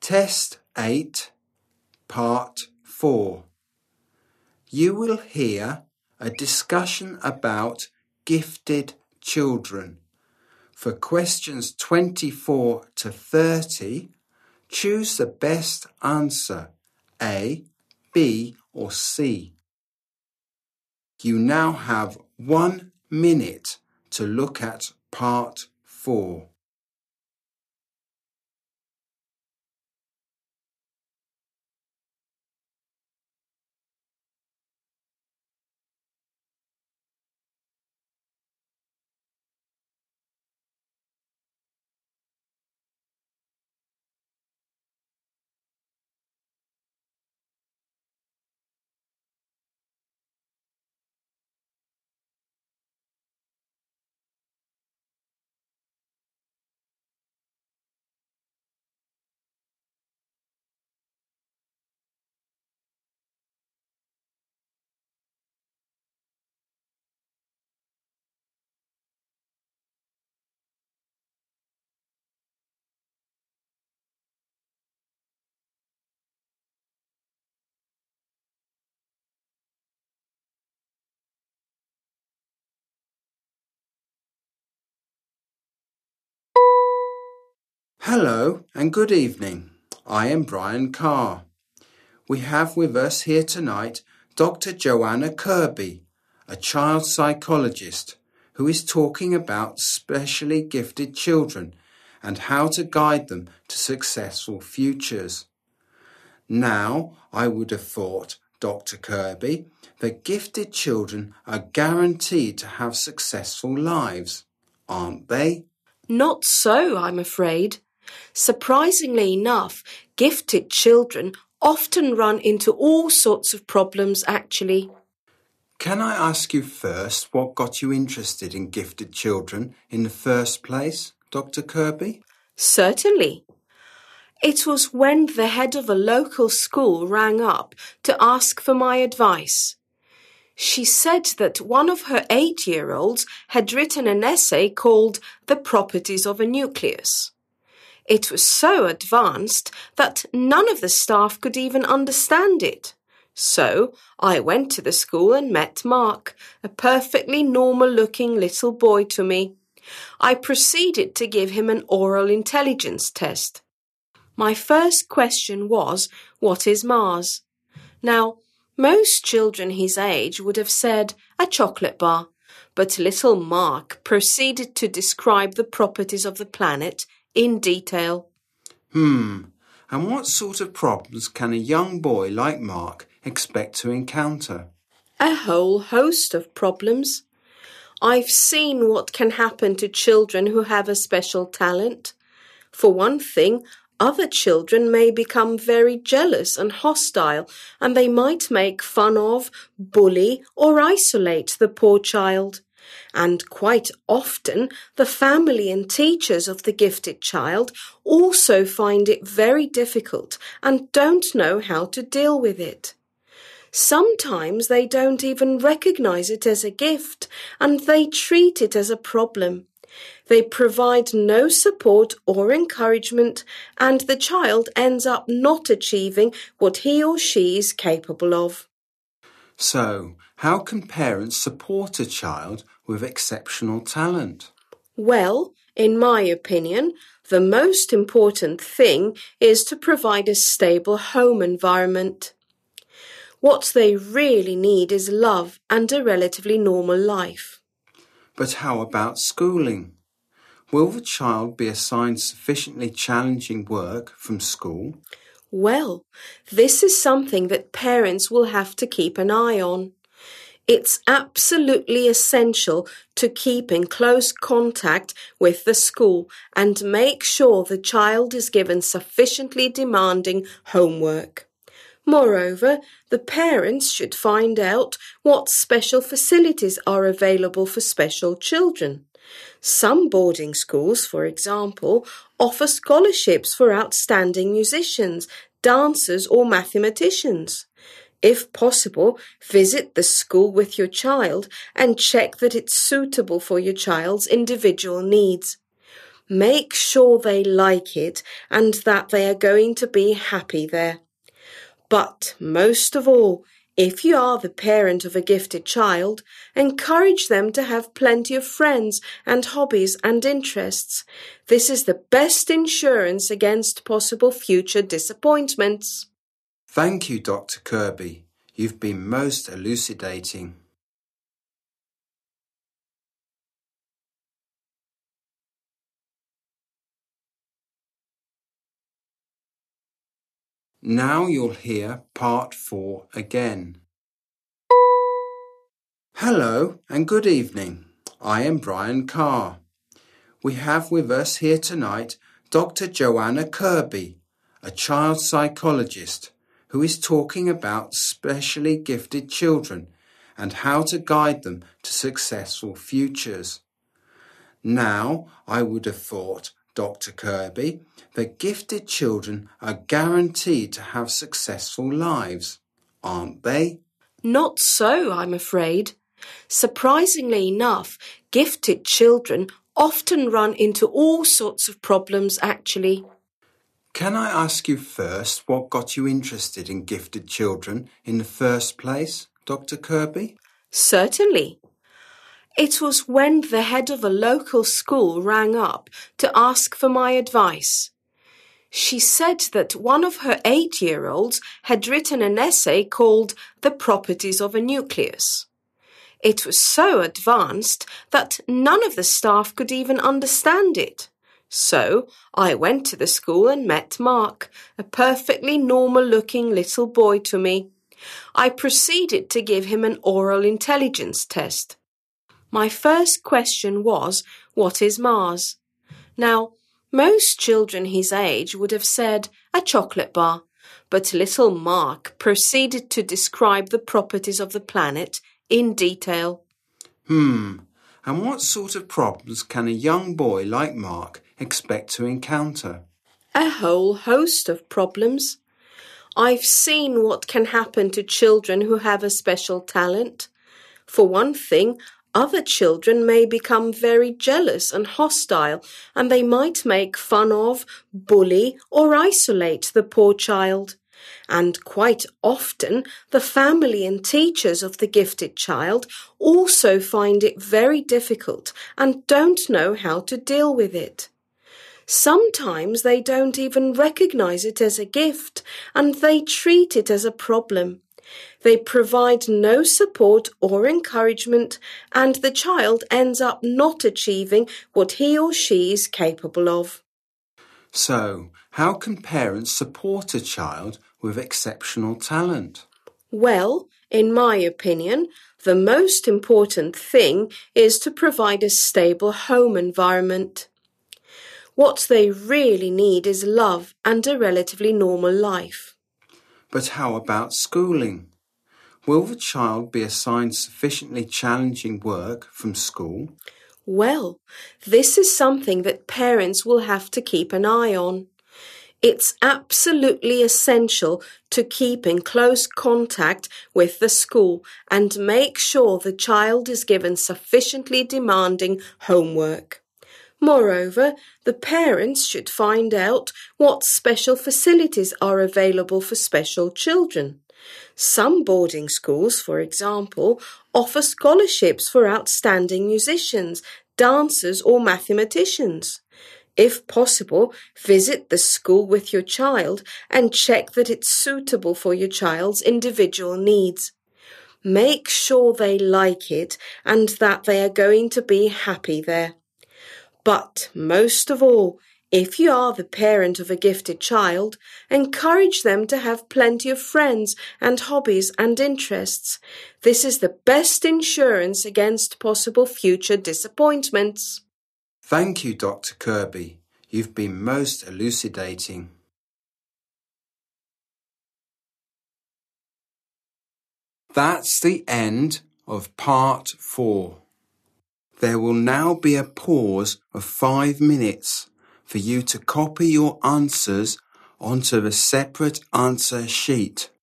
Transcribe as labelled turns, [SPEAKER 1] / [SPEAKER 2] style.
[SPEAKER 1] Test 8, Part 4. You will hear a discussion about gifted children. For questions 24 to 30, choose the best answer, A, B or C. You now have 1 minute to look at Part 4. Hello and good evening. I am Brian Carr. We have with us here tonight Dr. Joanna Kirby, a child psychologist who is talking about specially gifted children and how to guide them to successful futures. Now, I would have thought, Dr. Kirby, that gifted children are guaranteed to have successful lives, aren't they?
[SPEAKER 2] Not so, I'm afraid. Surprisingly enough, gifted children often run into all sorts of problems, actually.
[SPEAKER 1] Can I ask you first what got you interested in gifted children in the first place, Dr. Kirby?
[SPEAKER 2] Certainly. It was when the head of a local school rang up to ask for my advice. She said that one of her 8-year-olds had written an essay called The Properties of a Nucleus. It was so advanced that none of the staff could even understand it. So I went to the school and met Mark, a perfectly normal-looking little boy to me. I proceeded to give him an oral intelligence test. My first question was, what is Mars? Now, most children his age would have said a chocolate bar, but little Mark proceeded to describe the properties of the planet in detail.
[SPEAKER 1] And what sort of problems can a young boy like Mark expect to encounter?
[SPEAKER 2] A whole host of problems. I've seen what can happen to children who have a special talent. For one thing, other children may become very jealous and hostile, and they might make fun of, bully, or isolate the poor child. And quite often, the family and teachers of the gifted child also find it very difficult and don't know how to deal with it. Sometimes they don't even recognize it as a gift, and they treat it as a problem. They provide no support or encouragement, and the child ends up not achieving what he or she is capable of.
[SPEAKER 1] So, how can parents support a child with exceptional talent?
[SPEAKER 2] Well, in my opinion, the most important thing is to provide a stable home environment. What they really need is love and a relatively normal life.
[SPEAKER 1] But how about schooling? Will the child be assigned sufficiently challenging work from school?
[SPEAKER 2] Well, this is something that parents will have to keep an eye on. It's absolutely essential to keep in close contact with the school and make sure the child is given sufficiently demanding homework. Moreover, the parents should find out what special facilities are available for special children. Some boarding schools, for example, offer scholarships for outstanding musicians, dancers, or mathematicians. If possible, visit the school with your child and check that it's suitable for your child's individual needs. Make sure they like it and that they are going to be happy there. But most of all, if you are the parent of a gifted child, encourage them to have plenty of friends and hobbies and interests. This is the best insurance against possible future disappointments.
[SPEAKER 1] Thank you, Dr. Kirby. You've been most elucidating. Now you'll hear part 4 again. Hello and good evening. I am Brian Carr. We have with us here tonight Dr. Joanna Kirby, a child psychologist, who is talking about specially gifted children and how to guide them to successful futures. Now, I would have thought, Dr. Kirby, that gifted children are guaranteed to have successful lives, aren't they?
[SPEAKER 2] Not so, I'm afraid. Surprisingly enough, gifted children often run into all sorts of problems actually.
[SPEAKER 1] Can I ask you first what got you interested in gifted children in the first place, Dr. Kirby?
[SPEAKER 2] Certainly. It was when the head of a local school rang up to ask for my advice. She said that one of her 8-year-olds had written an essay called The Properties of a Nucleus. It was so advanced that none of the staff could even understand it. So I went to the school and met Mark, a perfectly normal-looking little boy to me. I proceeded to give him an oral intelligence test. My first question was, what is Mars? Now, most children his age would have said a chocolate bar, but little Mark proceeded to describe the properties of the planet in detail.
[SPEAKER 1] And what sort of problems can a young boy like Mark expect to encounter?
[SPEAKER 2] A whole host of problems. I've seen what can happen to children who have a special talent. For one thing, other children may become very jealous and hostile, and they might make fun of, bully, or isolate the poor child. And quite often, the family and teachers of the gifted child also find it very difficult and don't know how to deal with it. Sometimes they don't even recognize it as a gift, and they treat it as a problem. They provide no support or encouragement, and the child ends up not achieving what he or she is capable of.
[SPEAKER 1] So, how can parents support a child with exceptional talent?
[SPEAKER 2] Well, in my opinion, the most important thing is to provide a stable home environment. What they really need is love and a relatively normal life.
[SPEAKER 1] But how about schooling? Will the child be assigned sufficiently challenging work from school?
[SPEAKER 2] Well, this is something that parents will have to keep an eye on. It's absolutely essential to keep in close contact with the school and make sure the child is given sufficiently demanding homework. Moreover, the parents should find out what special facilities are available for special children. Some boarding schools, for example, offer scholarships for outstanding musicians, dancers, or mathematicians. If possible, visit the school with your child and check that it's suitable for your child's individual needs. Make sure they like it and that they are going to be happy there. But most of all, if you are the parent of a gifted child, encourage them to have plenty of friends and hobbies and interests. This is the best insurance against possible future disappointments.
[SPEAKER 1] Thank you, Dr. Kirby. You've been most elucidating. That's the end of part 4. There will now be a pause of 5 minutes for you to copy your answers onto the separate answer sheet.